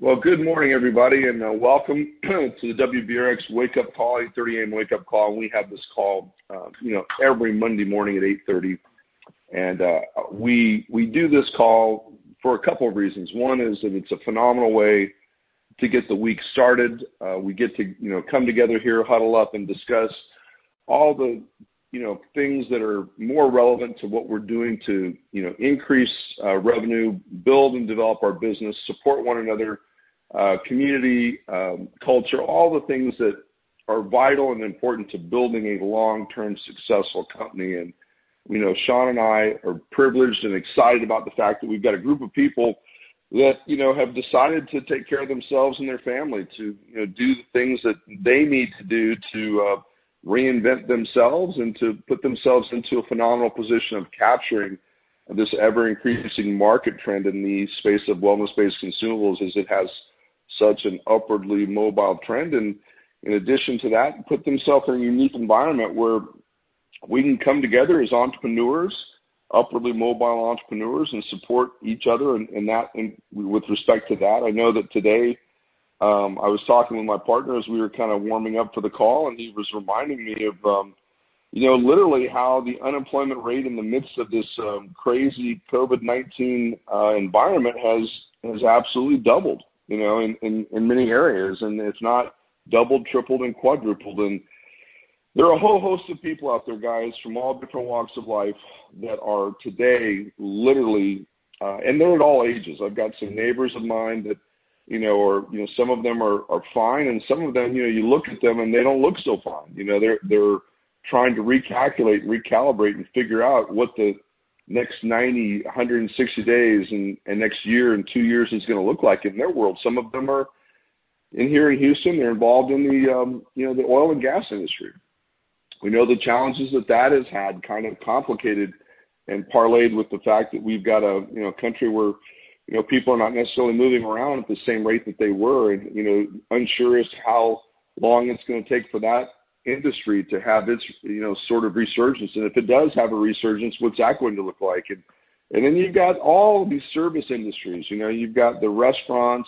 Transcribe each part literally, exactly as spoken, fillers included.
Well, good morning, everybody, and uh, welcome to the W B R X Wake Up Call, eight thirty a.m. Wake Up Call. And we have this call, uh, you know, every Monday morning at eight thirty, and uh, we we do this call for a couple of reasons. One is that it's a phenomenal way to get the week started. Uh, we get to, you know, come together here, huddle up, and discuss all the, you know, things that are more relevant to what we're doing to, you know, increase uh, revenue, build and develop our business, support one another, uh, community, um, culture, all the things that are vital and important to building a long-term successful company. And, you know, Sean and I are privileged and excited about the fact that we've got a group of people that, you know, have decided to take care of themselves and their family, to, you know, do the things that they need to do to uh, reinvent themselves and to put themselves into a phenomenal position of capturing this ever-increasing market trend in the space of wellness-based consumables, as it has such an upwardly mobile trend. And in addition to that, put themselves in a unique environment where we can come together as entrepreneurs, upwardly mobile entrepreneurs, and support each other in, in that. And with respect to that, I know that today um, I was talking with my partner as we were kind of warming up for the call, and he was reminding me of, um, you know, literally how the unemployment rate in the midst of this um, crazy COVID nineteen uh, environment has has absolutely doubled, you know, in, in, in many areas, and it's not doubled, tripled, and quadrupled. And there are a whole host of people out there, guys, from all different walks of life that are today literally, uh, and they're at all ages. I've got some neighbors of mine that, you know, or, you know, some of them are, are fine, and some of them, you know, you look at them and they don't look so fine. You know, they're, they're trying to recalculate, recalibrate, and figure out what the next ninety, one hundred sixty days and, and next year and two years is going to look like in their world. Some of them are in here in Houston. They're involved in the, um, you know, the oil and gas industry. We know the challenges that that has had kind of complicated and parlayed with the fact that we've got a, you know, country where, you know, people are not necessarily moving around at the same rate that they were, and, you know, unsure as to how long it's going to take for that industry to have its, you know, sort of resurgence. And if it does have a resurgence, what's that going to look like? And, and then you've got all these service industries. You know, you've got the restaurants,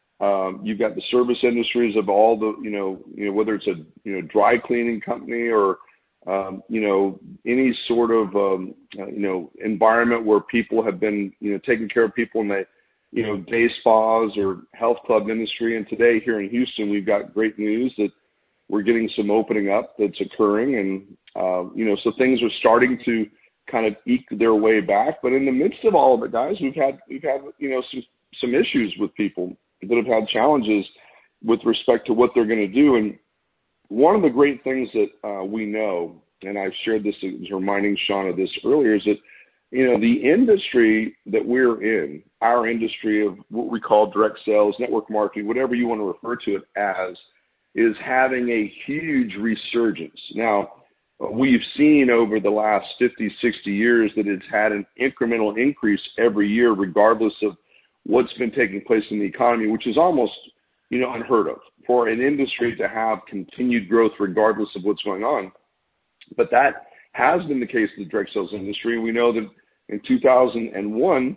Um, you've got the service industries of all the, you know, you know, whether it's a, you know, dry cleaning company or, um, you know, any sort of, um, uh, you know, environment where people have been, you know, taking care of people in the, you know, day spas or health club industry. And today here in Houston, we've got great news that we're getting some opening up that's occurring. And, uh, you know, so things are starting to kind of eke their way back. But in the midst of all of it, guys, we've had, we've had, you know, some, some issues with people that have had challenges with respect to what they're going to do. And one of the great things that uh, we know, and I've shared this, I was reminding Sean of this earlier, is that, you know, the industry that we're in, our industry of what we call direct sales, network marketing, whatever you want to refer to it as, is having a huge resurgence. Now, we've seen over the last fifty, sixty years that it's had an incremental increase every year, regardless of what's been taking place in the economy, which is almost, you know, unheard of for an industry to have continued growth regardless of what's going on. But that has been the case in the direct sales industry. We know that in two thousand one,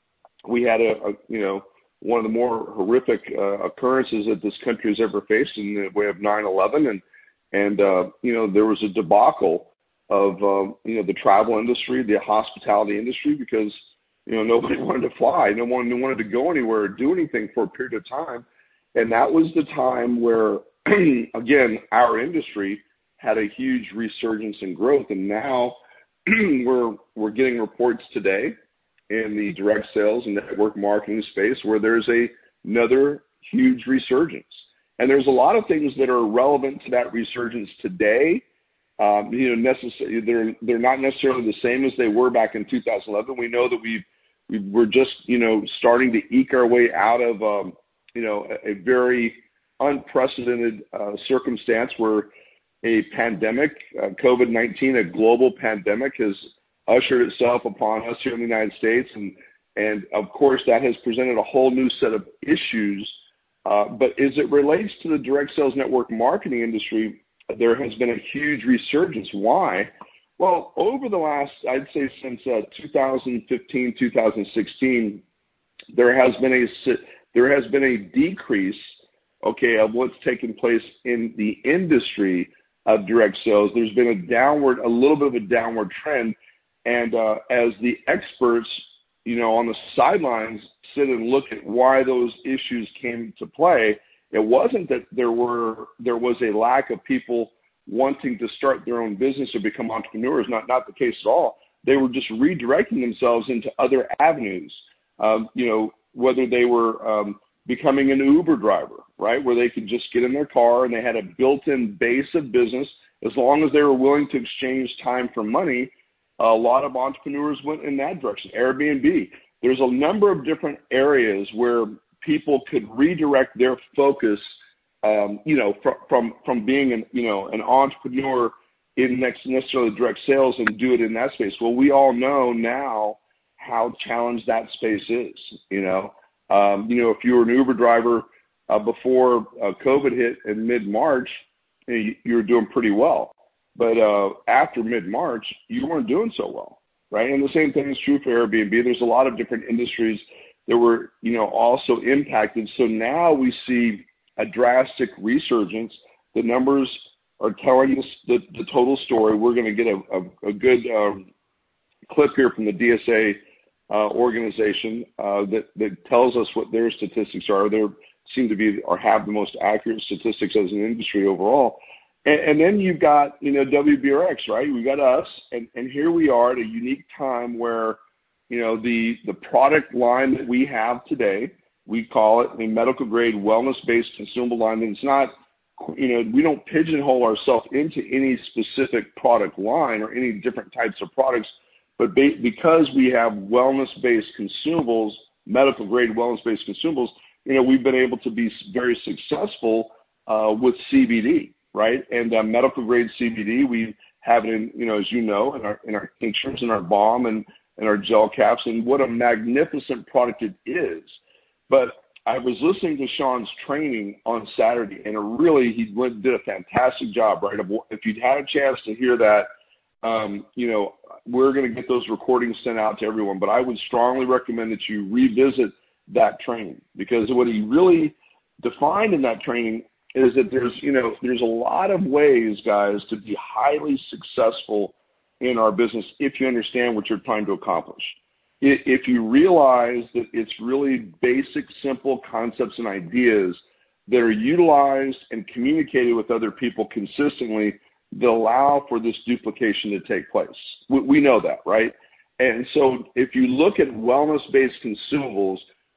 we had a, a you know, one of the more horrific uh, occurrences that this country has ever faced in the way of nine eleven. And, and uh, you know, there was a debacle of, um, you know, the travel industry, the hospitality industry, because you know, nobody wanted to fly. No one wanted to go anywhere or do anything for a period of time. And that was the time where, again, our industry had a huge resurgence in growth. And now we're we're getting reports today in the direct sales and network marketing space where there's a, another huge resurgence. And there's a lot of things that are relevant to that resurgence today. Um, you know, necessarily they're they're not necessarily the same as they were back in two thousand eleven. We know that we've we, we're just you know starting to eke our way out of um, you know a, a very unprecedented uh, circumstance where a pandemic, uh, COVID nineteen, a global pandemic, has ushered itself upon us here in the United States, and and of course that has presented a whole new set of issues. Uh, but as it relates to the direct sales network marketing industry, there has been a huge resurgence. Why? Well, over the last, I'd say since uh, two thousand fifteen, two thousand sixteen, there has been a there has been a decrease, okay, of what's taken place in the industry of direct sales. There's been a downward, a little bit of a downward trend. And uh, as the experts, you know, on the sidelines sit and look at why those issues came to play, it wasn't that there were there was a lack of people wanting to start their own business or become entrepreneurs. Not not the case at all. They were just redirecting themselves into other avenues. Um, you know, whether they were um, becoming an Uber driver, right, where they could just get in their car and they had a built-in base of business. As long as they were willing to exchange time for money, a lot of entrepreneurs went in that direction. Airbnb. There's a number of different areas where people could redirect their focus, um, you know, fr- from from being an you know an entrepreneur in next necessarily direct sales and do it in that space. Well, we all know now how challenged that space is. You know, um, you know, if you were an Uber driver uh, before uh, COVID hit in mid-March, you, you were doing pretty well. But uh, after mid-March, you weren't doing so well, right? And the same thing is true for Airbnb. There's a lot of different industries that were, you know, also impacted. So now we see a drastic resurgence. The numbers are telling us the, the total story. We're going to get a, a, a good um, clip here from the D S A uh, organization uh, that, that tells us what their statistics are. They seem to be or have the most accurate statistics as an industry overall. And, and then you've got, you know, W B R X, right? We've got us, and, and here we are at a unique time where, you know, the, the product line that we have today, we call it a medical grade wellness-based consumable line. And it's not, you know, we don't pigeonhole ourselves into any specific product line or any different types of products, but ba- because we have wellness-based consumables, medical grade wellness-based consumables, you know, we've been able to be very successful uh, with C B D. Right, and uh, medical grade C B D, we have it in, you know, as you know, in our in our tinctures, in our balm, and and our gel caps, and what a magnificent product it is. But I was listening to Sean's training on Saturday, and it really he went, did a fantastic job. Right, if you'd had a chance to hear that, um, you know, we're going to get those recordings sent out to everyone. But I would strongly recommend that you revisit that training, because what he really defined in that training is that there's, you know, there's a lot of ways, guys, to be highly successful in our business if you understand what you're trying to accomplish. If you realize that it's really basic, simple concepts and ideas that are utilized and communicated with other people consistently that allow for this duplication to take place. We know that, right? And so if you look at wellness-based consumables,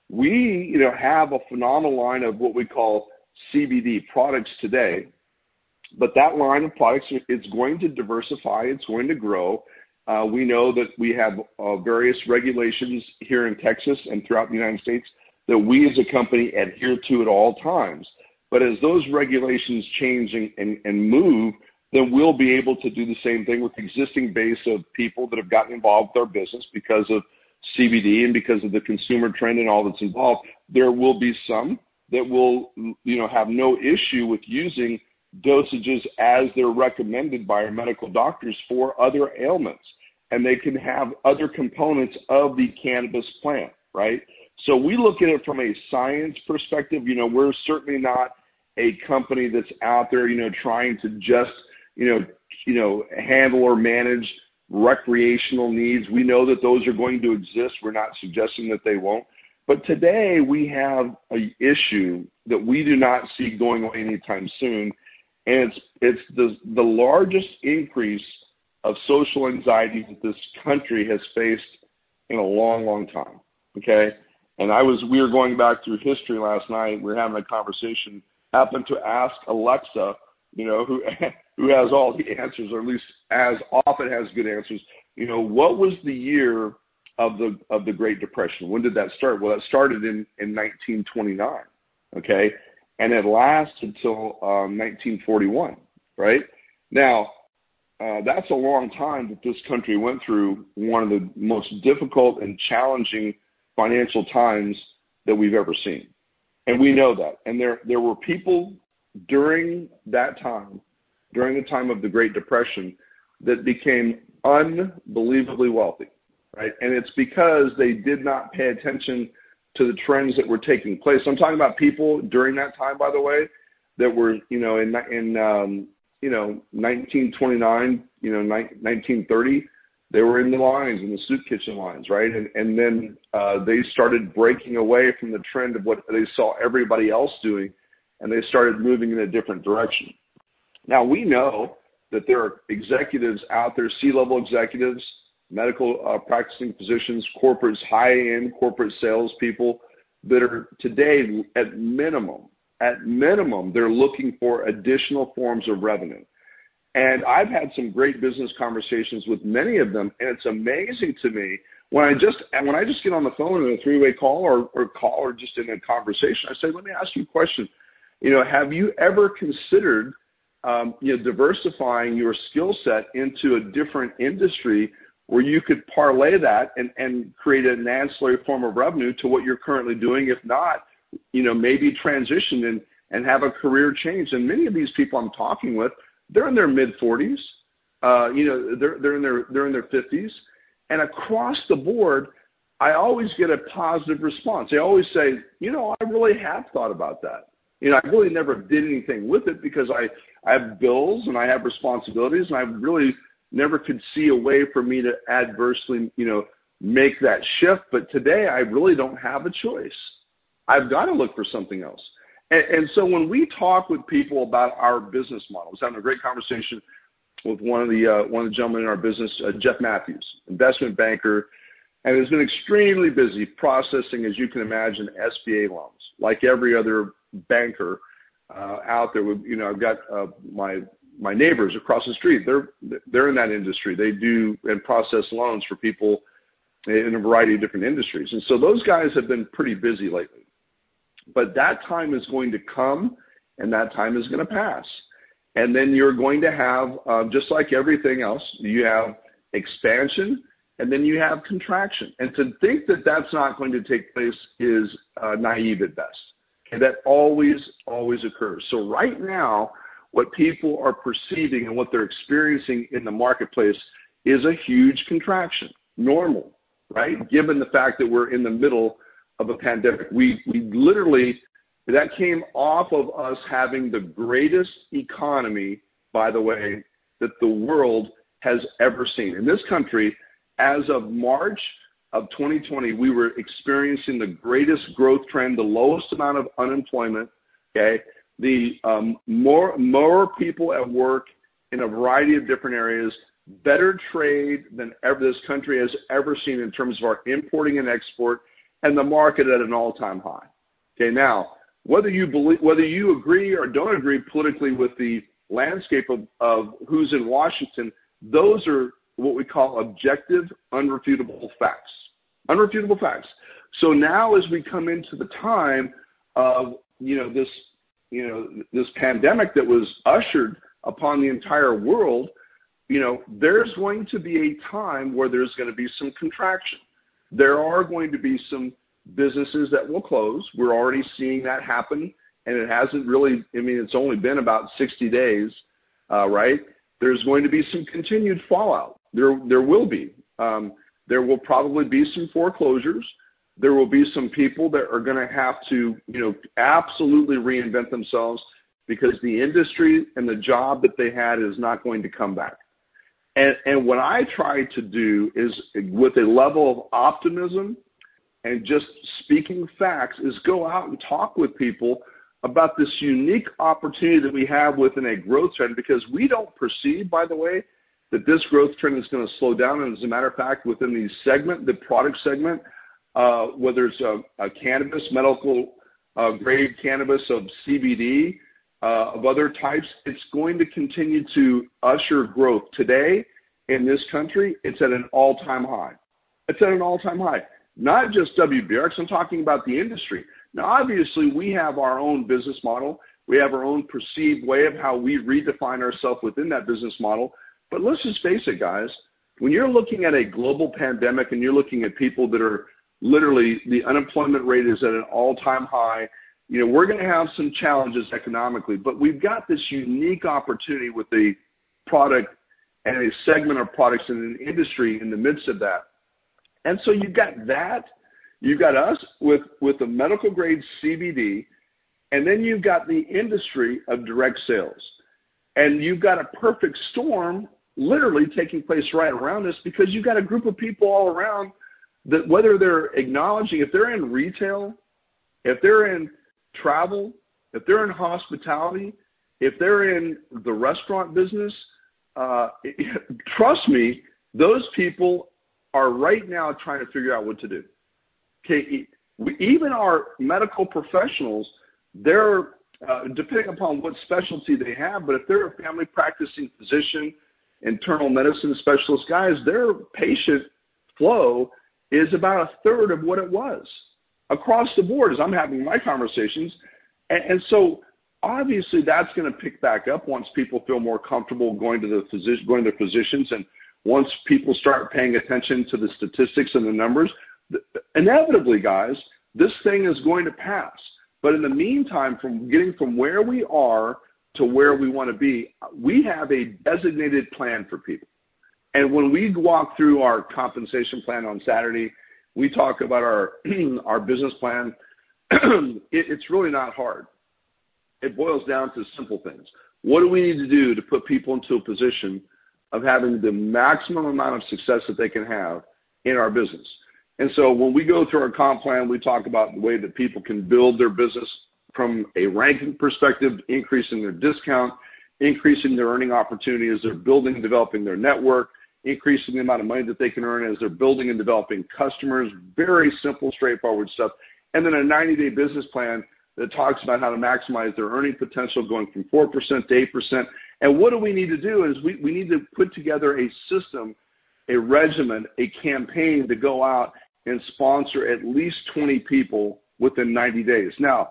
we, you know, have a phenomenal line of what we call C B D products today, but that line of products, it's going to diversify, it's going to grow. Uh, we know that we have uh, various regulations here in Texas and throughout the United States that we as a company adhere to at all times. But as those regulations change and, and, and move, then we'll be able to do the same thing with the existing base of people that have gotten involved with our business because of C B D and because of the consumer trend and all that's involved. There will be some that will, you know, have no issue with using dosages as they're recommended by our medical doctors for other ailments. And they can have other components of the cannabis plant, right? So we look at it from a science perspective. You know, we're certainly not a company that's out there, you know, trying to just, you know, you know, handle or manage recreational needs. We know that those are going to exist. We're not suggesting that they won't. But today we have an issue that we do not see going away anytime soon, and it's it's the the largest increase of social anxiety that this country has faced in a long, long time. Okay, and I was we were going back through history last night. We were having a conversation. Happened to ask Alexa, you know, who who has all the answers, or at least as often has good answers. You know, what was the year of the of the Great Depression? When did that start? Well, it started in, in nineteen twenty-nine, okay? And it lasted until um, nineteen forty-one, right? Now, uh, that's a long time that this country went through one of the most difficult and challenging financial times that we've ever seen. And we know that. And there there were people during that time, during the time of the Great Depression, that became unbelievably wealthy. Right? And it's because they did not pay attention to the trends that were taking place. I'm talking about people during that time, by the way, that were, you know, in, in um, you know, nineteen twenty-nine, you know, nineteen thirty, they were in the lines, in the soup kitchen lines, right? And, and then uh, they started breaking away from the trend of what they saw everybody else doing, and they started moving in a different direction. Now, we know that there are executives out there, C-level executives, medical uh, practicing physicians, corporates, high-end corporate salespeople that are today at minimum, at minimum, they're looking for additional forms of revenue. And I've had some great business conversations with many of them, and it's amazing to me when I just when I just get on the phone in a three-way call or, or call or just in a conversation, I say, let me ask you a question. You know, have you ever considered um, you know, diversifying your skill set into a different industry where you could parlay that and, and create an ancillary form of revenue to what you're currently doing? If not, you know, maybe transition and, and have a career change. And many of these people I'm talking with, they're in their mid forties, uh, you know, they're, they're in their, they're in their fifties. And across the board, I always get a positive response. They always say, you know, I really have thought about that. You know, I really never did anything with it because I, I have bills and I have responsibilities, and I really never could see a way for me to adversely, you know, make that shift. But today I really don't have a choice. I've got to look for something else. And, and so when we talk with people about our business model, I was having a great conversation with one of the uh, one of the gentlemen in our business, uh, Jeff Matthews, investment banker, and has been extremely busy processing, as you can imagine, S B A loans, like every other banker uh, out there. You know, I've got uh, my my neighbors across the street. They're they're in that industry. They do and process loans for people in a variety of different industries, and so those guys have been pretty busy lately. But that time is going to come, and that time is going to pass. And then you're going to have, uh, just like everything else, you have expansion, and then you have contraction. And to think that that's not going to take place is uh, naive at best. Okay, that always, always occurs. So right now, what people are perceiving and what they're experiencing in the marketplace is a huge contraction, normal, right? Given the fact that we're in the middle of a pandemic. We, we literally, that came off of us having the greatest economy, by the way, that the world has ever seen. In this country, as of March of twenty twenty, we were experiencing the greatest growth trend, the lowest amount of unemployment, okay? The um, more, more people at work in a variety of different areas, better trade than ever this country has ever seen in terms of our importing and export, and the market at an all-time high. Okay, now, whether you believe, whether you agree or don't agree politically with the landscape of, of who's in Washington, those are what we call objective, unrefutable facts. Unrefutable facts. So now as we come into the time of, you know, this, you know, this pandemic that was ushered upon the entire world, you know, there's going to be a time where there's going to be some contraction. There are going to be some businesses that will close. We're already seeing that happen, and it hasn't really, I mean, it's only been about sixty days, uh, right? There's going to be some continued fallout. There, there will be. Um, there will probably be some foreclosures. There will be some people that are going to have to, you know, absolutely reinvent themselves because the industry and the job that they had is not going to come back. And, and what I try to do is, with a level of optimism and just speaking facts, is go out and talk with people about this unique opportunity that we have within a growth trend, because we don't perceive, by the way, that this growth trend is going to slow down. And as a matter of fact, within the segment, the product segment, uh, whether it's a, a cannabis, medical uh, grade cannabis of C B D, Uh, of other types, it's going to continue to usher growth. Today, in this country, it's at an all-time high. It's at an all-time high. Not just W B R X, I'm talking about the industry. Now, obviously, we have our own business model. We have our own perceived way of how we redefine ourselves within that business model. But let's just face it, guys. When you're looking at a global pandemic and you're looking at people that are literally, the unemployment rate is at an all-time high, you know, we're going to have some challenges economically, but we've got this unique opportunity with a product and a segment of products in an industry in the midst of that. And so you've got that, You've got us with, with the medical grade C B D, and then you've got the industry of direct sales. And you've got a perfect storm literally taking place right around us, because you've got a group of people all around that, whether they're acknowledging, if they're in retail, if they're in travel, if they're in hospitality, if they're in the restaurant business, uh, trust me, those people are right now trying to figure out what to do. Okay, we, even our medical professionals, they're, uh, depending upon what specialty they have, but if they're a family practicing physician, internal medicine specialist, guys, their patient flow is about a third of what it was across the board as I'm having my conversations. And, and so obviously that's going to pick back up once people feel more comfortable going to the physician, going to their physicians, and once people start paying attention to the statistics and the numbers. Inevitably, guys, this thing is going to pass. But in the meantime, from getting from where we are to where we want to be, we have a designated plan for people. And when we walk through our compensation plan on Saturday, we talk about our our business plan. it, it's really not hard. It boils down to simple things. What do we need to do to put people into a position of having the maximum amount of success that they can have in our business? And so when we go through our comp plan, we talk about the way that people can build their business from a ranking perspective, increasing their discount, increasing their earning opportunity as they're building and developing their network, increasing the amount of money that they can earn as they're building and developing customers. Very simple, straightforward stuff. And then a ninety-day business plan that talks about how to maximize their earning potential, going from four percent to eight percent. And what do we need to do is we, we need to put together a system, a regimen, a campaign to go out and sponsor at least twenty people within ninety days. Now,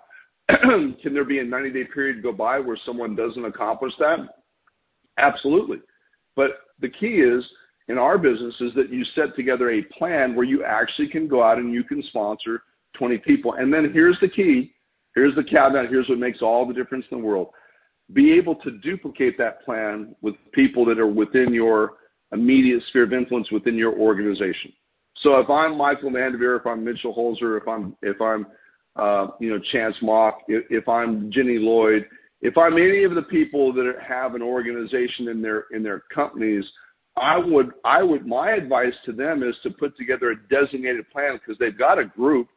can there be a ninety-day period go by where someone doesn't accomplish that? Absolutely. But the key is, in our business, is that you set together a plan where you actually can go out and you can sponsor twenty people. And then here's the key. Here's the caveat. Here's what makes all the difference in the world. Be able to duplicate that plan with people that are within your immediate sphere of influence within your organization. So if I'm Michael Vanderveer, if I'm Mitchell Holzer, if I'm if I'm uh, you know Chance Mock, if, if I'm Jenny Lloyd, if I'm any of the people that have an organization in their in their companies, I would I would my advice to them is to put together a designated plan, because they've got a group.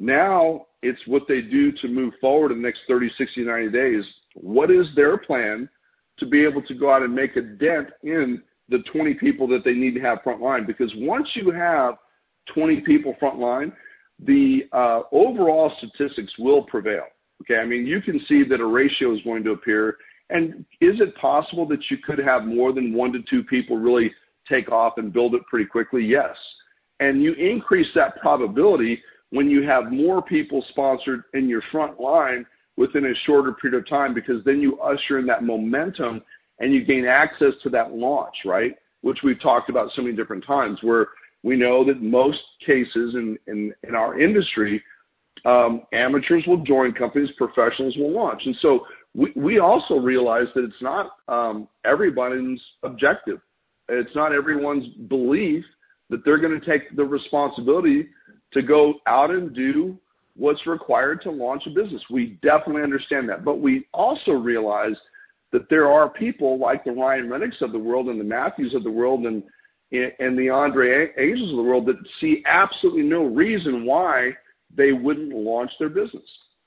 Now it's what they do to move forward in the next thirty, sixty, ninety days. What is their plan to be able to go out and make a dent in the twenty people that they need to have front line? Because once you have twenty people front line, the uh, overall statistics will prevail. Okay, I mean, you can see that a ratio is going to appear. And is it possible that you could have more than one to two people really take off and build it pretty quickly? Yes. And you increase that probability when you have more people sponsored in your front line within a shorter period of time, because then you usher in that momentum and you gain access to that launch, right? Which we've talked about so many different times, where we know that most cases in, in, in our industry, um, amateurs will join companies, professionals will launch. And so we, we also realize that it's not um, everybody's objective. It's not everyone's belief that they're going to take the responsibility to go out and do what's required to launch a business. We definitely understand that. But we also realize that there are people like the Ryan Renicks of the world and the Matthews of the world and and the Andre Angels of the world that see absolutely no reason why they wouldn't launch their business.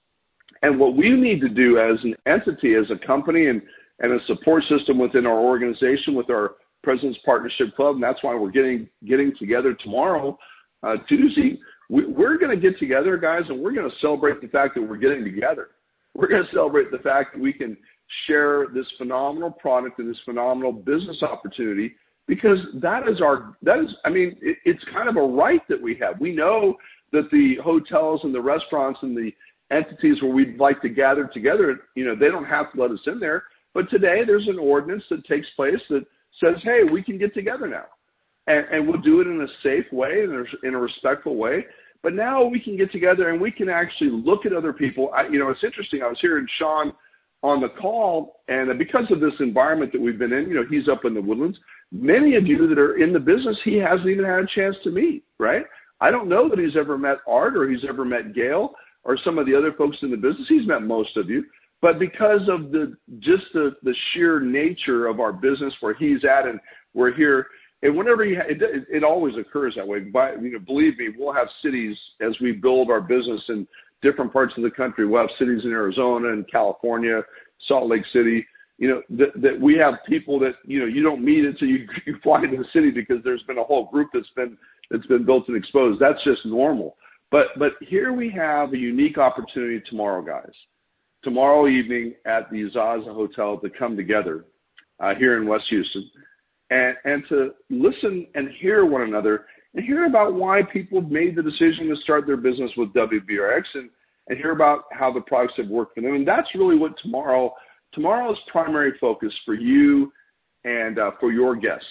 And what we need to do as an entity, as a company, and, and a support system within our organization with our President's Partnership Club, and that's why we're getting getting together tomorrow, uh, Tuesday, we, we're going to get together, guys, and we're going to celebrate the fact that we're getting together. We're going to celebrate the fact that we can share this phenomenal product and this phenomenal business opportunity, because that is our, that is, I mean, it, it's kind of a right that we have. We know that the hotels and the restaurants and the entities where we'd like to gather together, you know, they don't have to let us in there. But today there's an ordinance that takes place that says, hey, we can get together now. And, and we'll do it in a safe way, in a, in a respectful way. But now we can get together and we can actually look at other people. I, you know, it's interesting. I was hearing Sean on the call, and because of this environment that we've been in, you know, he's up in the Woodlands. Many of you that are in the business, he hasn't even had a chance to meet, right? I don't know that he's ever met Art or he's ever met Gail or some of the other folks in the business. He's met most of you. But because of the just the, the sheer nature of our business, where he's at and we're here, and whenever you ha- it, it always occurs that way. But, you know, believe me, we'll have cities as we build our business in different parts of the country. We'll have cities in Arizona and California, Salt Lake City. You know, that, that we have people that, you know, you don't meet until you, you fly into the city, because there's been a whole group that's been that's been built and exposed. That's just normal. But but here we have a unique opportunity tomorrow, guys. Tomorrow evening at the Zaza Hotel to come together uh, here in West Houston and, and to listen and hear one another and hear about why people made the decision to start their business with W B R X, and, and hear about how the products have worked for them. And that's really what tomorrow, tomorrow's primary focus for you and uh, for your guests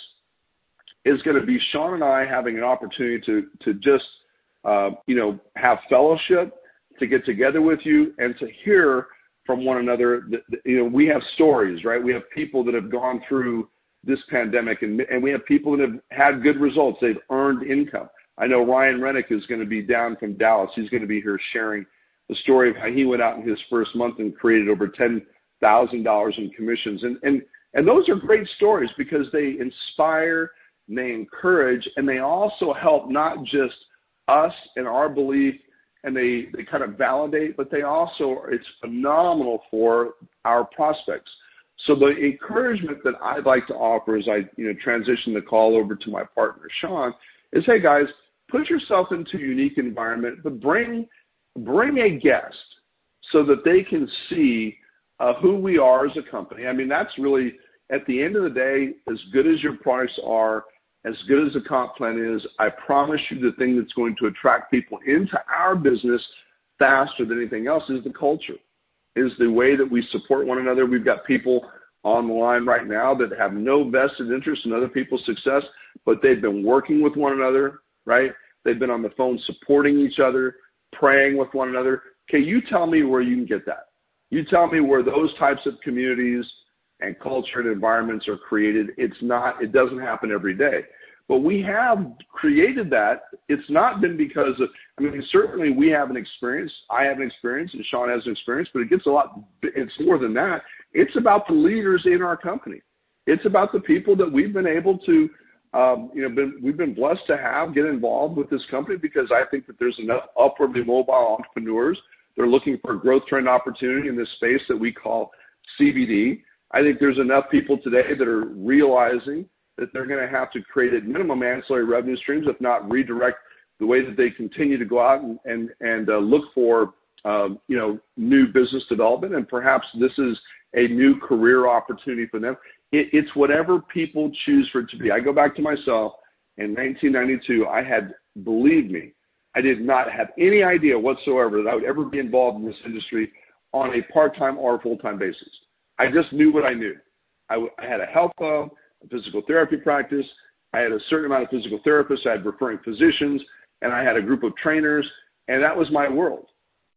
is going to be Sean and I having an opportunity to, to just, uh, you know, have fellowship, to get together with you and to hear from one another. You know, we have stories, right? We have people that have gone through this pandemic, and, and we have people that have had good results. They've earned income. I know Ryan Rennick is going to be down from Dallas. He's going to be here sharing the story of how he went out in his first month and created over ten thousand dollars in commissions. And, and, and those are great stories because they inspire, and they encourage, and they also help not just us and our belief, and they, they kind of validate, but they also, it's phenomenal for our prospects. So the encouragement that I'd like to offer as I, you know, transition the call over to my partner, Sean, is, hey, guys, put yourself into a unique environment, but bring, bring a guest so that they can see uh, who we are as a company. I mean, that's really, at the end of the day, as good as your products are, as good as the comp plan is, I promise you the thing that's going to attract people into our business faster than anything else is the culture, is the way that we support one another. We've got people on the line right now that have no vested interest in other people's success, but they've been working with one another, right? They've been on the phone supporting each other, praying with one another. Okay, you tell me where you can get that. You tell me where those types of communities and culture and environments are created. It's not, it doesn't happen every day. But we have created that. It's not been because of, I mean, certainly we have an experience. I have an experience and Sean has an experience, but it gets a lot, it's more than that. It's about the leaders in our company. It's about the people that we've been able to, um, you know, been, we've been blessed to have get involved with this company, because I think that there's enough upwardly mobile entrepreneurs. They're looking for a growth trend opportunity in this space that we call C B D. I think there's enough people today that are realizing that they're going to have to create at minimum ancillary revenue streams, if not redirect the way that they continue to go out and, and, and uh, look for, um, you know, new business development. And perhaps this is a new career opportunity for them. It, it's whatever people choose for it to be. I go back to myself in nineteen ninety-two. I had, believe me, I did not have any idea whatsoever that I would ever be involved in this industry on a part-time or full-time basis. I just knew what I knew. I, w- I had a health club, a physical therapy practice. I had a certain amount of physical therapists. I had referring physicians, and I had a group of trainers, and that was my world.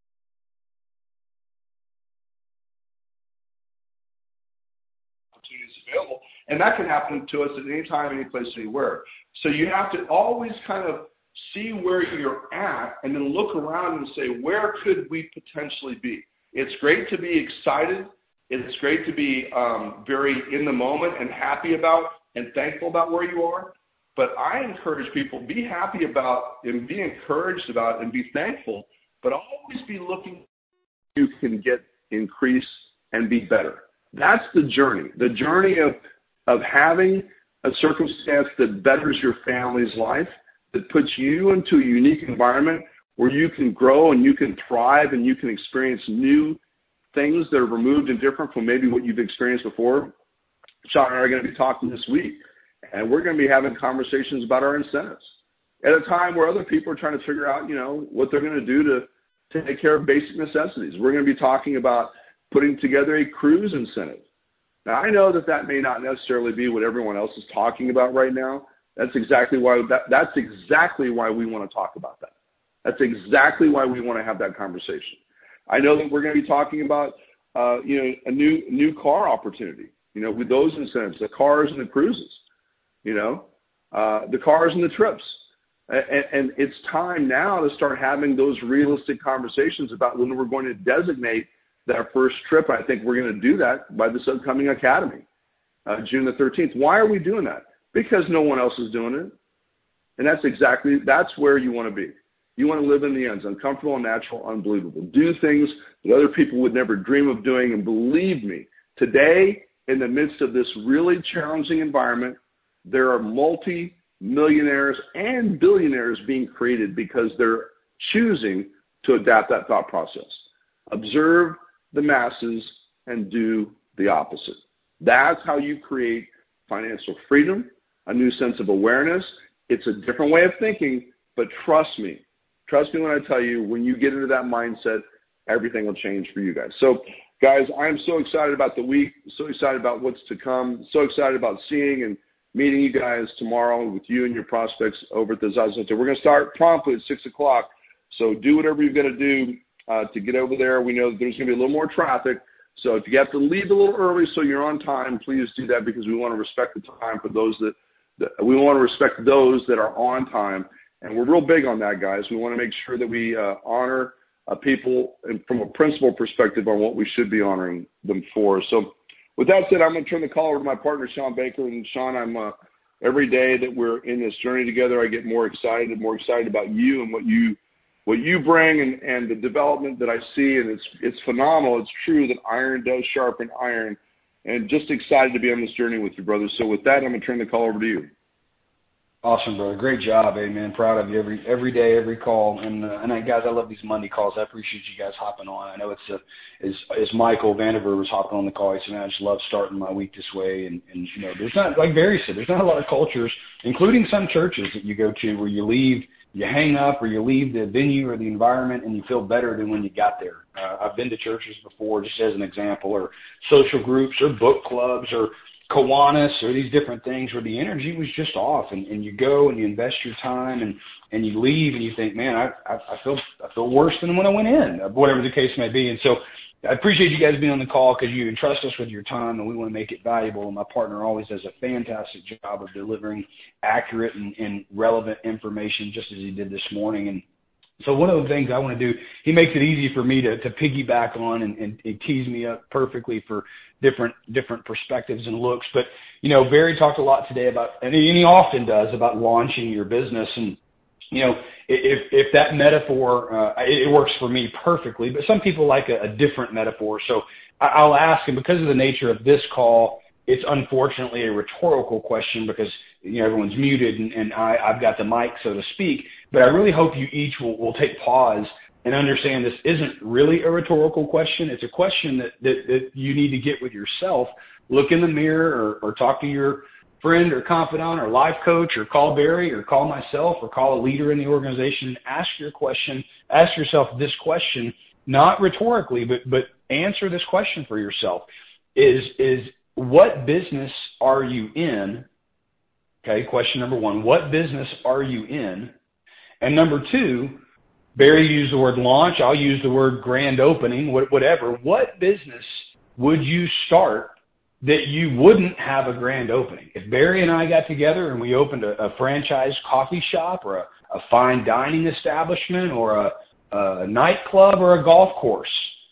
Opportunities available, and that can happen to us at any time, any place, anywhere. So you have to always kind of see where you're at, and then look around and say, where could we potentially be? It's great to be excited. It's great to be um, very in the moment and happy about and thankful about where you are. But I encourage people, be happy about and be encouraged about and be thankful, but always be looking you can get increase and be better. That's the journey. The journey of, of having a circumstance that betters your family's life, that puts you into a unique environment where you can grow and you can thrive and you can experience new things that are removed and different from maybe what you've experienced before. Sean and I are going to be talking this week, and we're going to be having conversations about our incentives at a time where other people are trying to figure out, you know, what they're going to do to, to take care of basic necessities. We're going to be talking about putting together a cruise incentive. Now, I know that that may not necessarily be what everyone else is talking about right now. That's exactly why that, that's exactly why we want to talk about that. That's exactly why we want to have that conversation. I know that we're going to be talking about, uh, you know, a new new car opportunity, you know, with those incentives, the cars and the cruises, you know, uh, the cars and the trips. And, and it's time now to start having those realistic conversations about when we're going to designate that first trip. I think we're going to do that by this upcoming academy, uh, June the thirteenth. Why are we doing that? Because no one else is doing it. And that's exactly, that's where you want to be. You want to live in the ends, uncomfortable, unnatural, unbelievable. Do things that other people would never dream of doing. And believe me, today, in the midst of this really challenging environment, there are multi-millionaires and billionaires being created because they're choosing to adapt that thought process. Observe the masses and do the opposite. That's how you create financial freedom, a new sense of awareness. It's a different way of thinking, but trust me. Trust me when I tell you, when you get into that mindset, everything will change for you guys. So, guys, I'm so excited about the week, so excited about what's to come, so excited about seeing and meeting you guys tomorrow with you and your prospects over at the Zazen Center. We're going to start promptly at six o'clock, so do whatever you've got to do uh, to get over there. We know that there's going to be a little more traffic, so if you have to leave a little early so you're on time, please do that because we want to respect the time for those that, that we want to respect those that are on time. And we're real big on that, guys. We want to make sure that we uh, honor uh, people and from a principle perspective on what we should be honoring them for. So with that said, I'm going to turn the call over to my partner, Sean Baker. And Sean, I'm uh, every day that we're in this journey together, I get more excited and more excited about you and what you what you bring and, and the development that I see. And it's it's phenomenal. It's true that iron does sharpen iron. And just excited to be on this journey with you, brother. So with that, I'm going to turn the call over to you. Awesome, brother. Great job, hey, man. Proud of you every every day, every call. And, uh, and I, guys, I love these Monday calls. I appreciate you guys hopping on. I know it's a, as, as Michael Vandiver was hopping on the call, he said, man, I just love starting my week this way. And, and, you know, there's not, like Barry said, there's not a lot of cultures, including some churches that you go to where you leave, you hang up or you leave the venue or the environment and you feel better than when you got there. Uh, I've been to churches before, just as an example, or social groups or book clubs or Kiwanis or these different things where the energy was just off, and, and you go and you invest your time and, and you leave and you think, man, I, I, I feel I feel worse than when I went in, whatever the case may be. And so I appreciate you guys being on the call because you entrust us with your time and we want to make it valuable. And my partner always does a fantastic job of delivering accurate and, and relevant information just as he did this morning. And so one of the things I want to do, he makes it easy for me to, to piggyback on and, and, and tease me up perfectly for different different perspectives and looks. But, you know, Barry talked a lot today about, and he often does, about launching your business. And, you know, if if that metaphor, uh, it, it works for me perfectly, but some people like a, a different metaphor. So I'll ask, and because of the nature of this call, it's unfortunately a rhetorical question because, you know, everyone's muted and, and I, I've got the mic, so to speak. But I really hope you each will, will take pause and understand this isn't really a rhetorical question. It's a question that, that, that you need to get with yourself. Look in the mirror or, or talk to your friend or confidant or life coach or call Barry or call myself or call a leader in the organization. Ask your question. Ask yourself this question, not rhetorically, but, but answer this question for yourself. Is, is what business are you in? Okay, question number one, what business are you in? And number two, Barry used the word launch. I'll use the word grand opening, whatever. What business would you start that you wouldn't have a grand opening? If Barry and I got together and we opened a, a franchise coffee shop or a, a fine dining establishment or a, a nightclub or a golf course,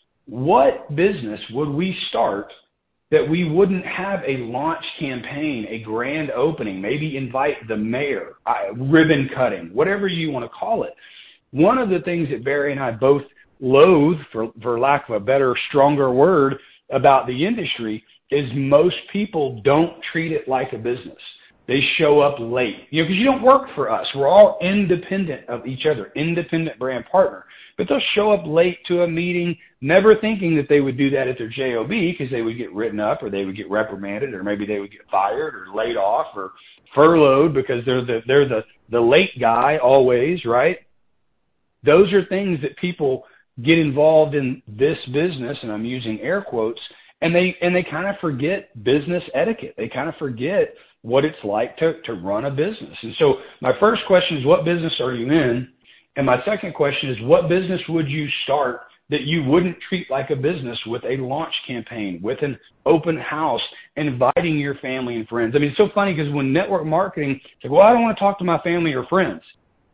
what business would we start that we wouldn't have a launch campaign, a grand opening, maybe invite the mayor, uh, ribbon cutting, whatever you want to call it? One of the things that Barry and I both loathe, for, for lack of a better, stronger word, about the industry is most people don't treat it like a business. They show up late, you know, because you don't work for us. We're all independent of each other, independent brand partner. But they'll show up late to a meeting, never thinking that they would do that at their job because they would get written up or they would get reprimanded or maybe they would get fired or laid off or furloughed because they're the they're the, the late guy always, right? Those are things that people get involved in this business, and I'm using air quotes, and they and they kind of forget business etiquette. They kind of forget what it's like to, to run a business. And so my first question is, what business are you in? And my second question is, what business would you start that you wouldn't treat like a business with a launch campaign, with an open house, inviting your family and friends? I mean, it's so funny because when network marketing, it's like, well, I don't want to talk to my family or friends.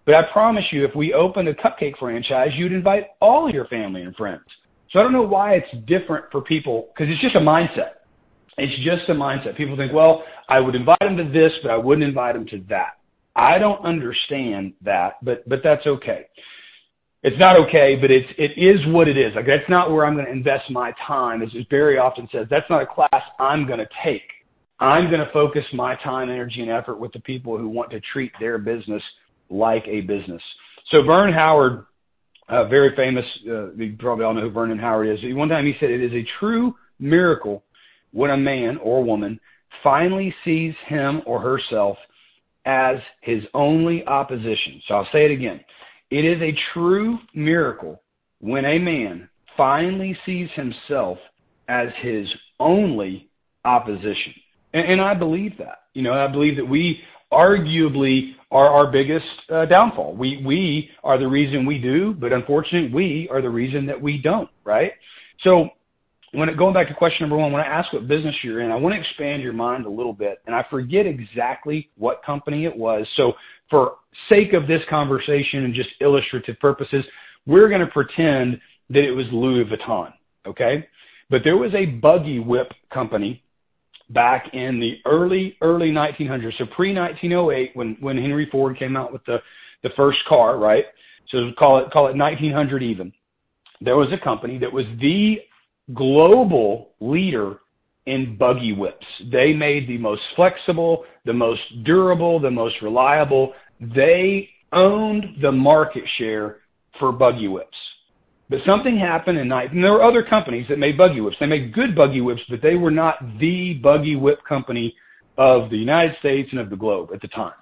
But I promise you, if we opened a cupcake franchise, you'd invite all of your family and friends. So I don't know why it's different for people, because it's just a mindset. It's just a mindset. People think, well, I would invite them to this, but I wouldn't invite them to that. I don't understand that, but but that's okay. It's not okay, but it's it is what it is. Like, that's not where I'm going to invest my time. As Barry often says, that's not a class I'm going to take. I'm going to focus my time, energy, and effort with the people who want to treat their business like a business. So Vernon Howard, uh, very famous, uh, you probably all know who Vernon Howard is. One time he said, it is a true miracle when a man or woman finally sees him or herself as his only opposition. So I'll say it again. It is a true miracle when a man finally sees himself as his only opposition. And, and I believe that. You know, I believe that we arguably are our biggest uh, downfall. We we are the reason we do, but unfortunately we are the reason that we don't, right? So when it, going back to question number one, when I ask what business you're in, I want to expand your mind a little bit, and I forget exactly what company it was. So for sake of this conversation and just illustrative purposes, we're going to pretend that it was Louis Vuitton, okay? But there was a buggy whip company back in the early, early nineteen hundreds, so pre nineteen oh eight, when, when Henry Ford came out with the, the first car, right? So call it, call it nineteen hundred even. There was a company that was the global leader in buggy whips. They made the most flexible, the most durable, the most reliable. They owned the market share for buggy whips. But something happened in night, and there were other companies that made buggy whips. They made good buggy whips, but they were not the buggy whip company of the United States and of the globe at the time.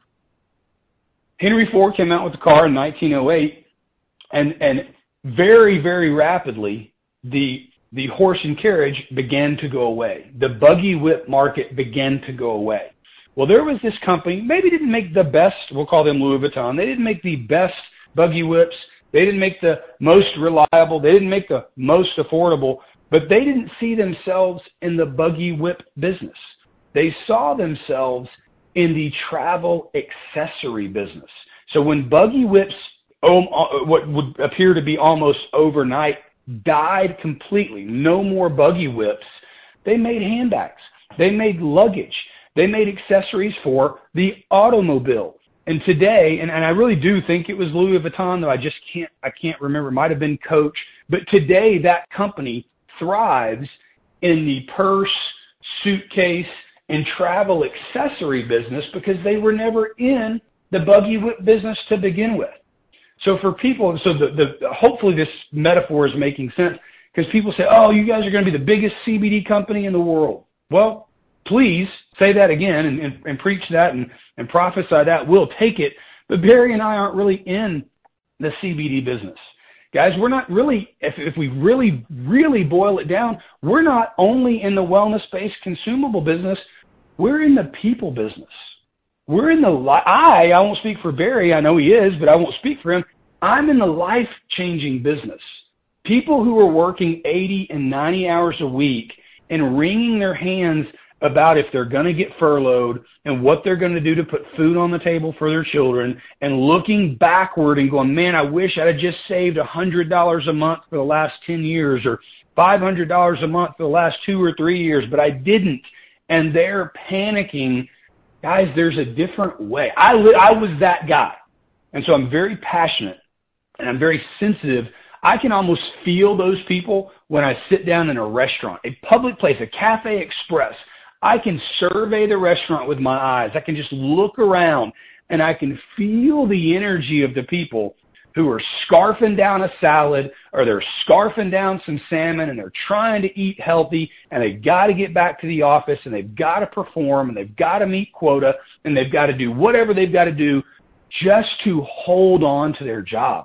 Henry Ford came out with the car in nineteen oh eight, and, and very, very rapidly, the the horse and carriage began to go away. The buggy whip market began to go away. Well, there was this company, maybe didn't make the best, we'll call them Louis Vuitton. They didn't make the best buggy whips. They didn't make the most reliable. They didn't make the most affordable, but they didn't see themselves in the buggy whip business. They saw themselves in the travel accessory business. So when buggy whips, oh, what would appear to be almost overnight, died completely, no more buggy whips, they made handbags. They made luggage. They made accessories for the automobile. And today, and, and I really do think it was Louis Vuitton, though I just can't, I can't remember. It might have been Coach. But today, that company thrives in the purse, suitcase, and travel accessory business because they were never in the buggy whip business to begin with. So for people, so the, the hopefully this metaphor is making sense, because people say, oh, you guys are going to be the biggest C B D company in the world. Well, please say that again and, and, and preach that and, and prophesy that. We'll take it. But Barry and I aren't really in the C B D business. Guys, we're not really, if, if we really, really boil it down, we're not only in the wellness-based consumable business, we're in the people business. We're in the, li- I, I won't speak for Barry, I know he is, but I won't speak for him. I'm in the life-changing business. People who are working eighty and ninety hours a week and wringing their hands about if they're going to get furloughed and what they're going to do to put food on the table for their children, and looking backward and going, man, I wish I'd have just saved one hundred dollars a month for the last ten years or five hundred dollars a month for the last two or three years, but I didn't. And they're panicking. Guys, there's a different way. I, li- I was that guy. And so I'm very passionate and I'm very sensitive. I can almost feel those people when I sit down in a restaurant, a public place, a Cafe Express. I can survey the restaurant with my eyes. I can just look around and I can feel the energy of the people who are scarfing down a salad, or they're scarfing down some salmon, and they're trying to eat healthy, and they've got to get back to the office, and they've got to perform, and they've got to meet quota, and they've got to do whatever they've got to do just to hold on to their job.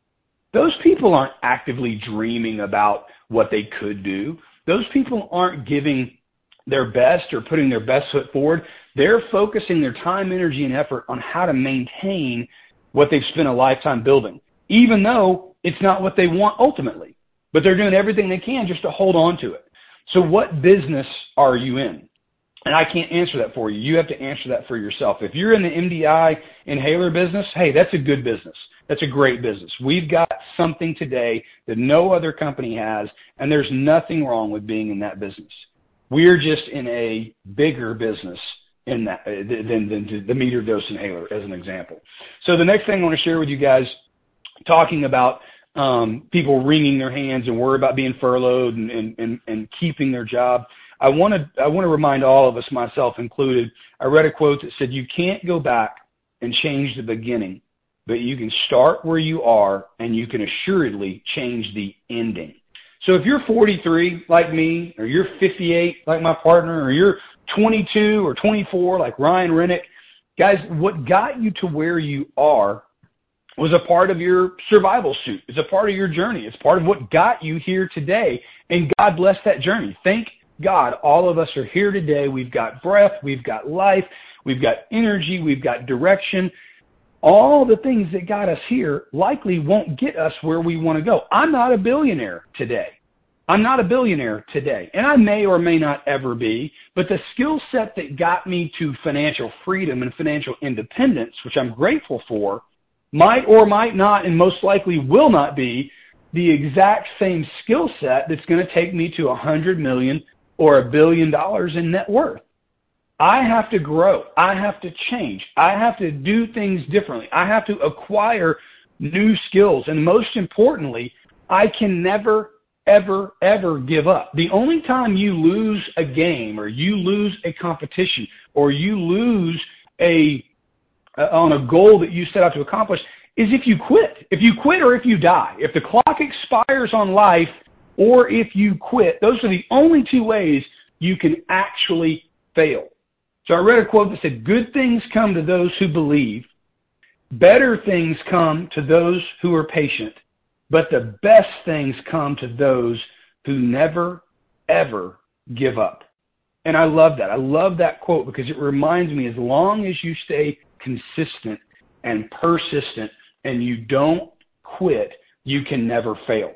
Those people aren't actively dreaming about what they could do. Those people aren't giving their best or putting their best foot forward. They're focusing their time, energy, and effort on how to maintain what they've spent a lifetime building, even though it's not what they want ultimately. But they're doing everything they can just to hold on to it. So what business are you in? And I can't answer that for you. You have to answer that for yourself. If you're in the M D I inhaler business, hey, that's a good business. That's a great business. We've got something today that no other company has, and there's nothing wrong with being in that business. We're just in a bigger business in that than, than the meter dose inhaler, as an example. So the next thing I want to share with you guys, talking about um, people wringing their hands and worry about being furloughed and, and, and, and keeping their job. I want to I want to remind all of us, myself included, I read a quote that said, you can't go back and change the beginning, but you can start where you are and you can assuredly change the ending. So if you're forty-three like me, or you're fifty-eight like my partner, or you're twenty-two or twenty-four like Ryan Rennick, guys, what got you to where you are was a part of your survival suit. It's a part of your journey. It's part of what got you here today, and God bless that journey. Thank God, all of us are here today. We've got breath, we've got life, we've got energy, we've got direction. All the things that got us here likely won't get us where we want to go. I'm not a billionaire today. I'm not a billionaire today, and I may or may not ever be, but the skill set that got me to financial freedom and financial independence, which I'm grateful for, might or might not, and most likely will not be, the exact same skill set that's going to take me to a hundred million or a billion dollars in net worth. I have to grow. I have to change. I have to do things differently. I have to acquire new skills. And most importantly, I can never, ever, ever give up. The only time you lose a game, or you lose a competition, or you lose a uh, on a goal that you set out to accomplish is if you quit. If you quit or if you die. If the clock expires on life, or if you quit, those are the only two ways you can actually fail. So I read a quote that said, good things come to those who believe, better things come to those who are patient, but the best things come to those who never, ever give up. And I love that. I love that quote because it reminds me, as long as you stay consistent and persistent and you don't quit, you can never fail.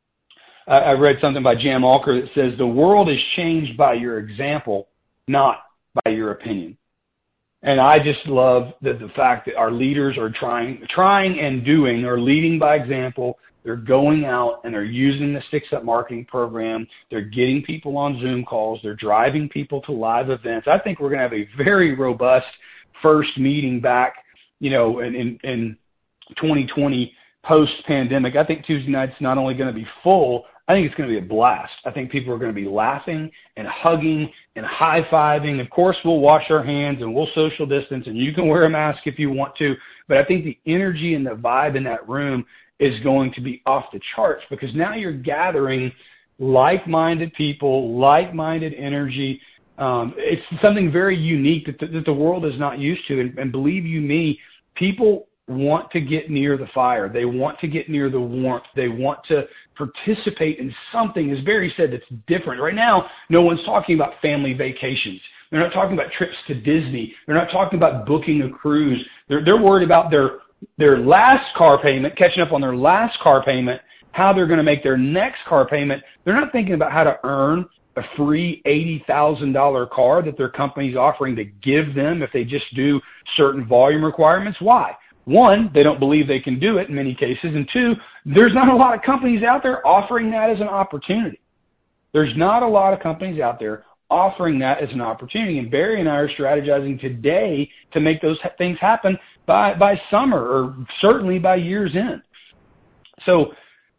I read something by Jan Alker that says, the world is changed by your example, not by your opinion. And I just love the, the fact that our leaders are trying, trying and doing, are leading by example. They're going out and they're using the Six Up marketing program. They're getting people on Zoom calls. They're driving people to live events. I think we're going to have a very robust first meeting back, you know, in, in, in twenty twenty post-pandemic. I think Tuesday night's not only going to be full, I think it's going to be a blast. I think people are going to be laughing and hugging and high-fiving. Of course, we'll wash our hands and we'll social distance, and you can wear a mask if you want to. But I think the energy and the vibe in that room is going to be off the charts, because now you're gathering like-minded people, like-minded energy. Um, it's something very unique that the, that the world is not used to. And, and believe you me, people want to get near the fire. They want to get near the warmth. They want to participate in something, as Barry said, that's different. Right now, no one's talking about family vacations. They're not talking about trips to Disney. They're not talking about booking a cruise. They're, they're worried about their, their last car payment, catching up on their last car payment, how they're going to make their next car payment. They're not thinking about how to earn a free eighty thousand dollars car that their company's offering to give them if they just do certain volume requirements. Why? One, they don't believe they can do it in many cases. And two, there's not a lot of companies out there offering that as an opportunity. There's not a lot of companies out there offering that as an opportunity. And Barry and I are strategizing today to make those things happen by, by summer, or certainly by year's end. So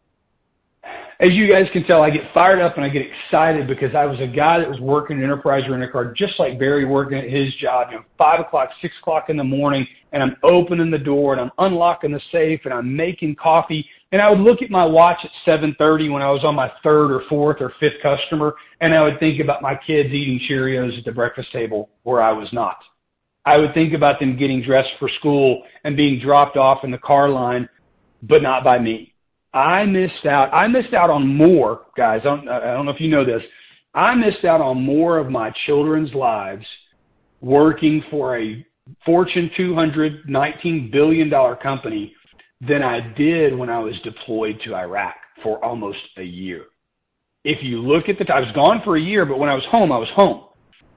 as you guys can tell, I get fired up and I get excited because I was a guy that was working at Enterprise Rent-A-Car, just like Barry working at his job, you know, five o'clock, six o'clock in the morning, and I'm opening the door and I'm unlocking the safe and I'm making coffee. And I would look at my watch at seven thirty when I was on my third or fourth or fifth customer, and I would think about my kids eating Cheerios at the breakfast table where I was not. I would think about them getting dressed for school and being dropped off in the car line, but not by me. I missed out. I missed out on more, guys. I don't, I don't know if you know this. I missed out on more of my children's lives working for a Fortune two hundred, nineteen billion dollars company than I did when I was deployed to Iraq for almost a year. If you look at the time, I was gone for a year, but when I was home, I was home.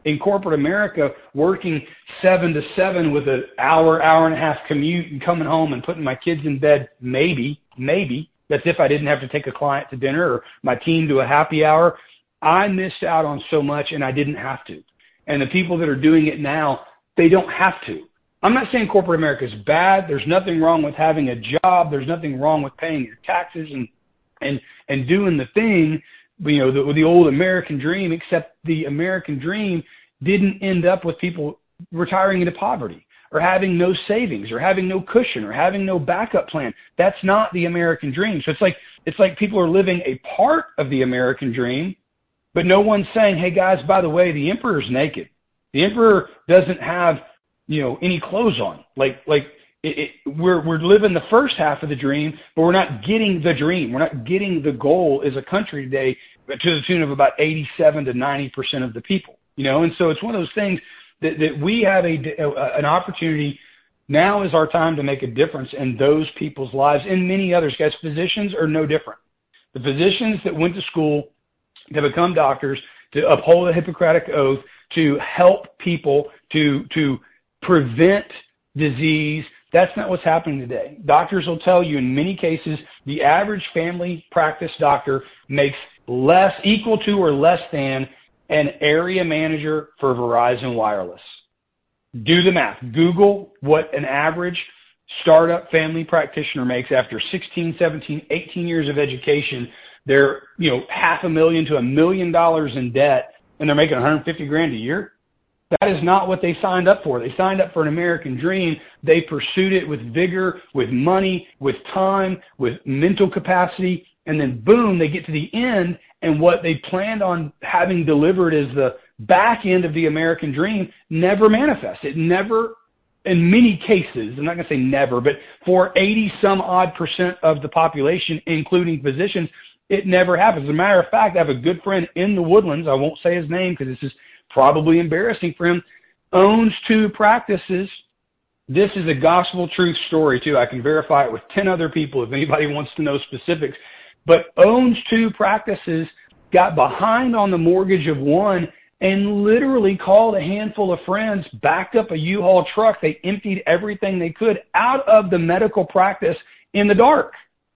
in corporate America working seven to seven with an hour, hour and a half commute and coming home and putting my kids in bed, maybe, maybe. That's if I didn't have to take a client to dinner or my team to a happy hour. I missed out on so much, and I didn't have to. And the people that are doing it now, they don't have to. I'm not saying corporate America is bad. There's nothing wrong with having a job. There's nothing wrong with paying your taxes and and and doing the thing, you know, the, the old American dream, except the American dream didn't end up with people retiring into poverty or having no savings or having no cushion or having no backup plan. That's not the American dream. So it's like it's like people are living a part of the American dream, but no one's saying, hey, guys, by the way, the emperor's naked. The emperor doesn't have, you know, any clothes on. Like, like it, it, we're we're living the first half of the dream, but we're not getting the dream. We're not getting the goal as a country today to the tune of about eighty-seven to ninety percent of the people. You know, and so it's one of those things that, that we have a, a an opportunity. Now is our time to make a difference in those people's lives and many others. Guys, physicians are no different. The physicians that went to school to become doctors, to uphold the Hippocratic Oath, to help people, to to prevent disease. That's not what's happening today. Doctors will tell you in many cases the average family practice doctor makes less, equal to or less than an area manager for Verizon Wireless. Do the math. Google what an average startup family practitioner makes after sixteen, seventeen, eighteen years of education. They're, you know, half a million to a million dollars in debt, and they're making one hundred fifty grand a year. That is not what they signed up for. They signed up for an American dream. They pursued it with vigor, with money, with time, with mental capacity, and then boom, they get to the end, and what they planned on having delivered as the back end of the American dream never manifests. It never, in many cases, I'm not going to say never, but for eighty some odd percent of the population, including physicians, it never happens. As a matter of fact, I have a good friend in the Woodlands. I won't say his name because this is probably embarrassing for him, owns two practices. This is a gospel truth story, too. I can verify it with ten other people if anybody wants to know specifics. But owns two practices, got behind on the mortgage of one, and literally called a handful of friends, backed up a U-Haul truck. They emptied everything they could out of the medical practice in the dark.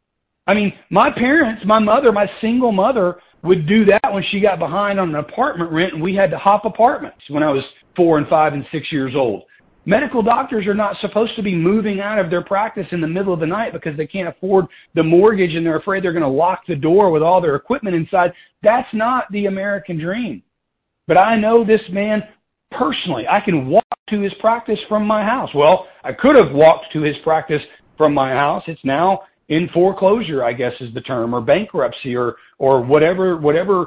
I mean, my parents, my mother, my single mother would do that when she got behind on an apartment rent, and we had to hop apartments when I was four and five and six years old. Medical doctors are not supposed to be moving out of their practice in the middle of the night because they can't afford the mortgage and they're afraid they're going to lock the door with all their equipment inside. That's not the American dream. But I know this man personally. I can walk to his practice from my house. Well, I could have walked to his practice from my house. It's now in foreclosure, I guess is the term, or bankruptcy, or or whatever whatever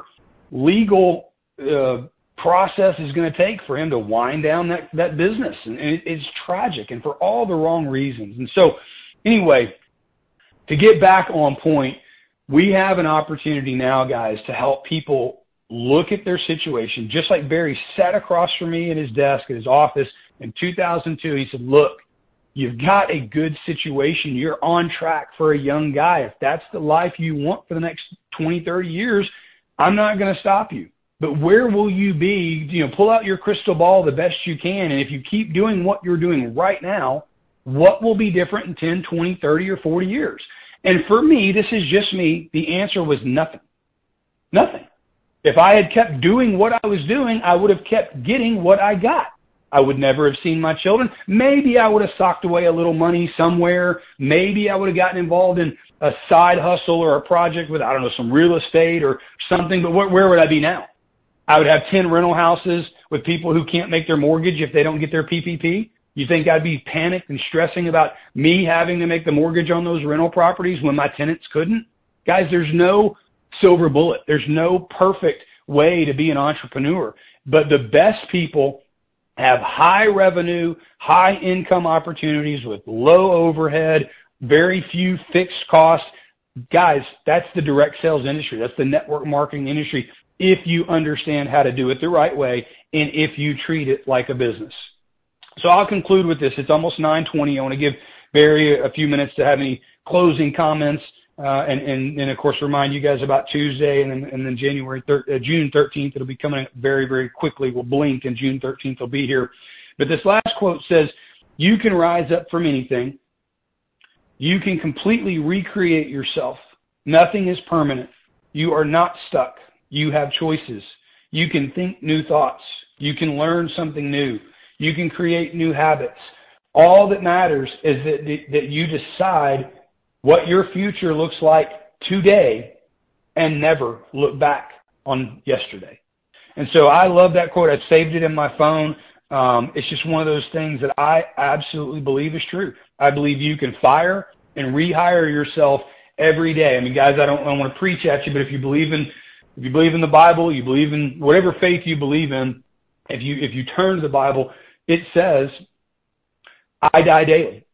legal uh, process is going to take for him to wind down that, that business. And it, it's tragic, and for all the wrong reasons. And so, anyway, to get back on point, we have an opportunity now, guys, to help people look at their situation. Just like Barry sat across from me at his desk at his office in two thousand two, he said, look, you've got a good situation. You're on track for a young guy. If that's the life you want for the next twenty, thirty years, I'm not going to stop you. But where will you be? You know, pull out your crystal ball the best you can. And if you keep doing what you're doing right now, what will be different in ten, twenty, thirty, or forty years? And for me, this is just me. The answer was nothing. Nothing. If I had kept doing what I was doing, I would have kept getting what I got. I would never have seen my children. Maybe I would have socked away a little money somewhere. Maybe I would have gotten involved in a side hustle or a project with, I don't know, some real estate or something. But where, where would I be now? I would have ten rental houses with people who can't make their mortgage if they don't get their P P P. You think I'd be panicked and stressing about me having to make the mortgage on those rental properties when my tenants couldn't? Guys, there's no silver bullet. There's no perfect way to be an entrepreneur. But the best people have high revenue, high income opportunities with low overhead, very few fixed costs. Guys, that's the direct sales industry. That's the network marketing industry if you understand how to do it the right way and if you treat it like a business. So I'll conclude with this. It's almost nine twenty. I want to give Barry a few minutes to have any closing comments. Uh, and, and, and of course, remind you guys about Tuesday and then, and then January thir- uh, June thirteenth. It'll be coming very, very quickly. We'll blink and June thirteenth will be here. But this last quote says, you can rise up from anything. You can completely recreate yourself. Nothing is permanent. You are not stuck. You have choices. You can think new thoughts. You can learn something new. You can create new habits. All that matters is that, that you decide what your future looks like today and never look back on yesterday. And so I love that quote. I saved it in my phone. Um, it's just one of those things that I absolutely believe is true. I believe you can fire and rehire yourself every day. I mean, guys, I don't, I don't want to preach at you, but if you believe in, if you believe in the Bible, you believe in whatever faith you believe in, if you, if you turn to the Bible, it says, I die daily.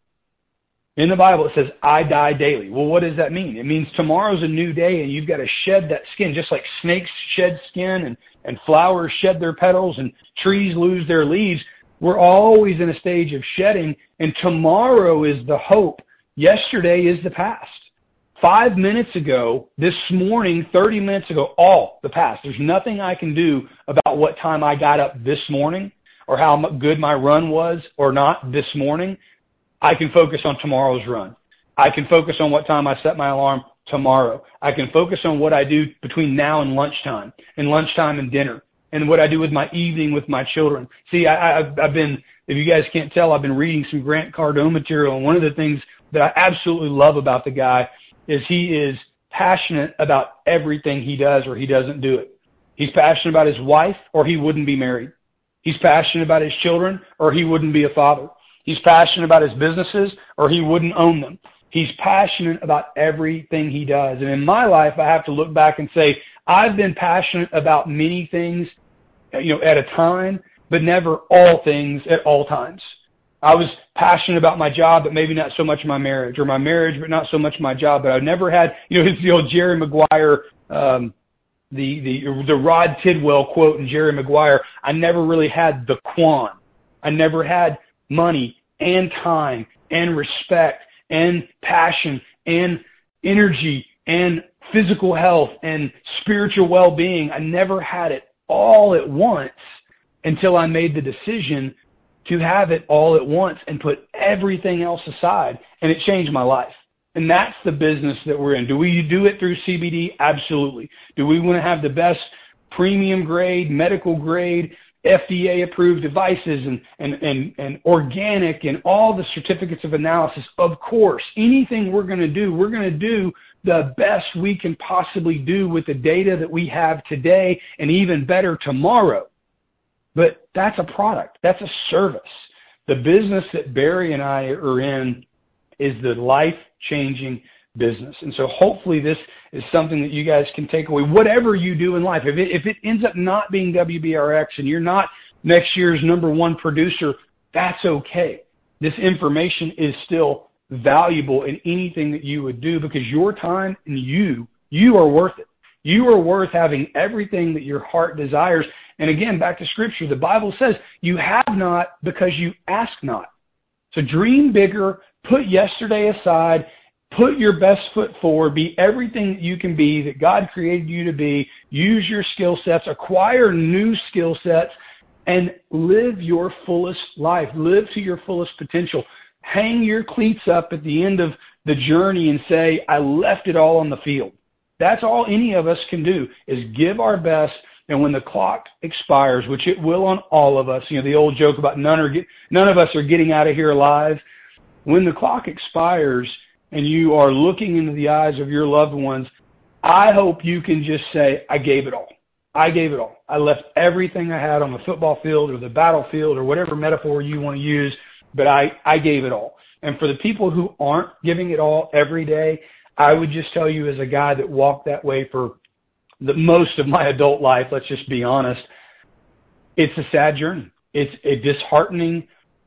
In the Bible, it says, I die daily. Well, what does that mean? It means tomorrow's a new day and you've got to shed that skin, just like snakes shed skin and, and flowers shed their petals and trees lose their leaves. We're always in a stage of shedding, and tomorrow is the hope. Yesterday is the past. Five minutes ago, this morning, thirty minutes ago, all the past. There's nothing I can do about what time I got up this morning or how good my run was or not this morning. I can focus on tomorrow's run. I can focus on what time I set my alarm tomorrow. I can focus on what I do between now and lunchtime, and lunchtime and dinner, and what I do with my evening with my children. See, I, I've, I've been, if you guys can't tell, I've been reading some Grant Cardone material, and one of the things that I absolutely love about the guy is he is passionate about everything he does or he doesn't do it. He's passionate about his wife or he wouldn't be married. He's passionate about his children or he wouldn't be a father. He's passionate about his businesses or he wouldn't own them. He's passionate about everything he does. And in my life, I have to look back and say, I've been passionate about many things, you know, at a time, but never all things at all times. I was passionate about my job, but maybe not so much my marriage, or my marriage, but not so much my job. But I never had, you know, it's the old Jerry Maguire, um, the, the, the Rod Tidwell quote in Jerry Maguire. I never really had the quan. I never had money and time and respect and passion and energy and physical health and spiritual well-being. I never had it all at once until I made the decision to have it all at once and put everything else aside. And it changed my life. And that's the business that we're in. Do we do it through C B D? Absolutely. Do we want to have the best premium grade, medical grade, F D A approved devices and, and, and, and organic and all the certificates of analysis? Of course, anything we're going to do, we're going to do the best we can possibly do with the data that we have today, and even better tomorrow. But that's a product. That's a service. The business that Barry and I are in is the life-changing business. And so hopefully this is something that you guys can take away, whatever you do in life. If it, if it ends up not being W B R X and you're not next year's number one producer, that's okay. This information is still valuable in anything that you would do, because your time and you, you are worth it. You are worth having everything that your heart desires. And again, back to Scripture, the Bible says you have not because you ask not. So dream bigger, put yesterday aside, put your best foot forward, be everything that you can be, that God created you to be, use your skill sets, acquire new skill sets, and live your fullest life. Live to your fullest potential. Hang your cleats up at the end of the journey and say, I left it all on the field. That's all any of us can do, is give our best. And when the clock expires, which it will on all of us, you know, the old joke about none are get, none of us are getting out of here alive. When the clock expires and you are looking into the eyes of your loved ones, I hope you can just say, I gave it all. I gave it all. I left everything I had on the football field or the battlefield or whatever metaphor you want to use, but I, I gave it all. And for the people who aren't giving it all every day, I would just tell you, as a guy that walked that way for the most of my adult life, let's just be honest, it's a sad journey. It's a disheartening,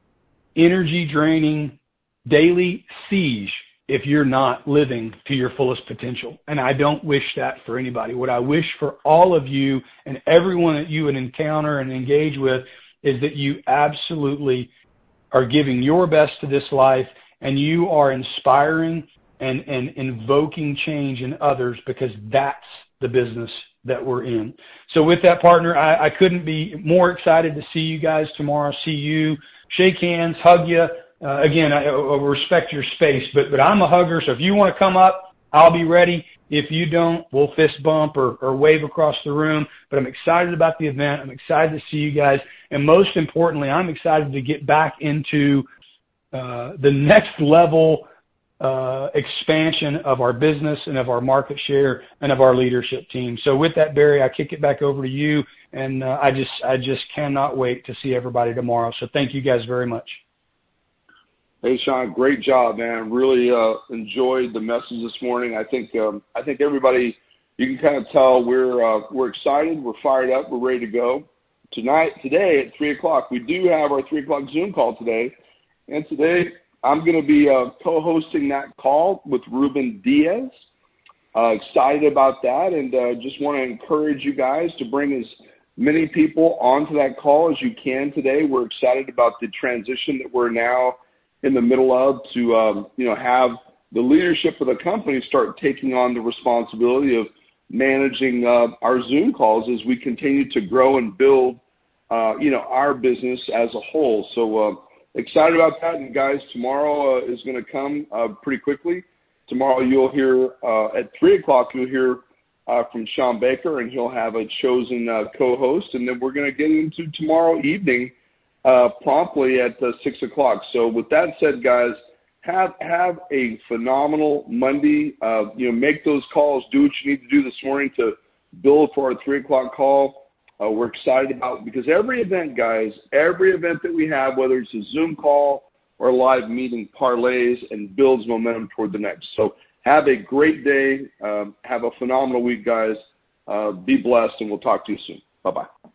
energy draining, daily siege if you're not living to your fullest potential. And I don't wish that for anybody. What I wish for all of you and everyone that you would encounter and engage with is that you absolutely are giving your best to this life, and you are inspiring and, and invoking change in others, because that's the business that we're in. So with that, partner, I, I couldn't be more excited to see you guys tomorrow, see you, shake hands, hug you. Uh, again, I, I respect your space, but, but I'm a hugger. So if you want to come up, I'll be ready. If you don't, we'll fist bump or, or wave across the room. But I'm excited about the event. I'm excited to see you guys. And most importantly, I'm excited to get back into uh, the next level uh, expansion of our business and of our market share and of our leadership team. So with that, Barry, I kick it back over to you. And uh, I just I just cannot wait to see everybody tomorrow. So thank you guys very much. Hey, Sean, great job, man. Really uh, enjoyed the message this morning. I think um, I think everybody, you can kind of tell we're uh, we're excited, we're fired up, we're ready to go. Tonight, today at three o'clock, we do have our three o'clock Zoom call today, and today I'm going to be uh, co-hosting that call with Ruben Diaz. Uh, excited about that, and uh, just want to encourage you guys to bring as many people onto that call as you can today. We're excited about the transition that we're now in the middle of to, um, you know, have the leadership of the company start taking on the responsibility of managing uh, our Zoom calls as we continue to grow and build, uh, you know, our business as a whole. So uh, excited about that. And guys, tomorrow uh, is going to come uh, pretty quickly. Tomorrow you'll hear uh, at three o'clock, you'll hear uh, from Sean Baker, and he'll have a chosen uh, co-host. And then we're going to get into tomorrow evening Uh, promptly at uh, six o'clock. So with that said, guys, have have a phenomenal Monday. Uh, you know, make those calls. Do what you need to do this morning to build for our three o'clock call. Uh, we're excited about, because every event, guys, every event that we have, whether it's a Zoom call or a live meeting, parlays and builds momentum toward the next. So have a great day. Um, have a phenomenal week, guys. Uh, be blessed, and we'll talk to you soon. Bye-bye.